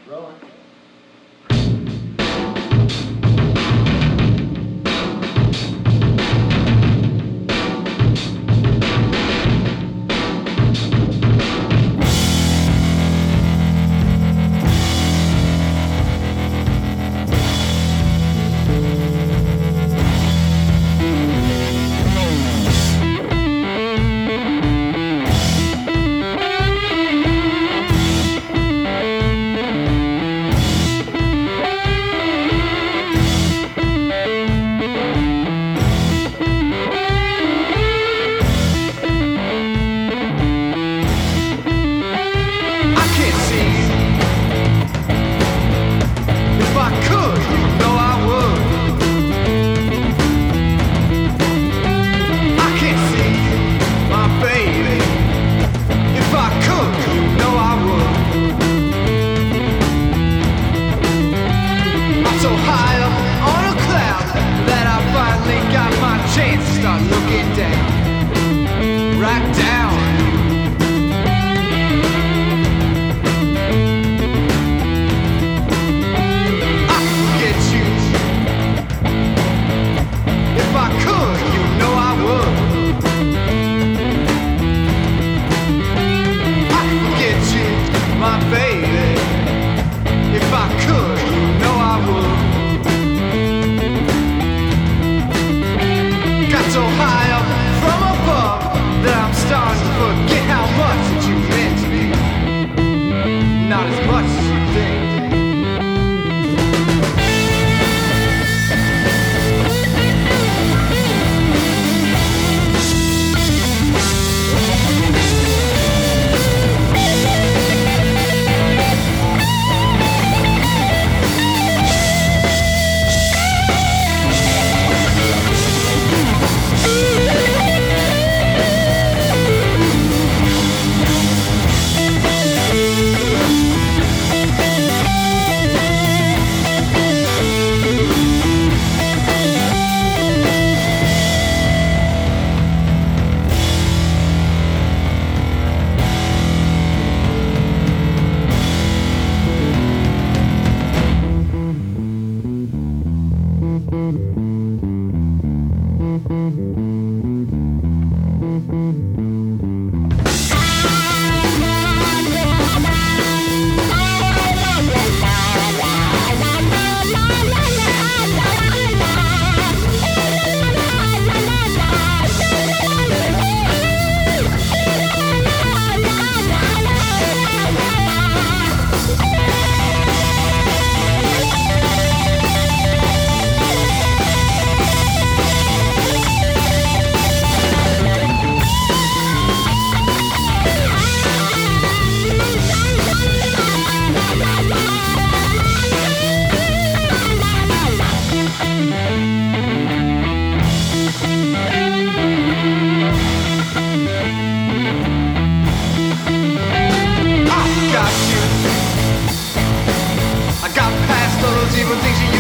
Rolling. So high up on a cloud that I finally got my chance to start looking down, right down. I could get you if I could, you know I would. I could get you, my baby, if I could, you know I would. Got so high up from above that I'm starting to forget how much that you meant to me. Not as much as you think. I got past all those evil things you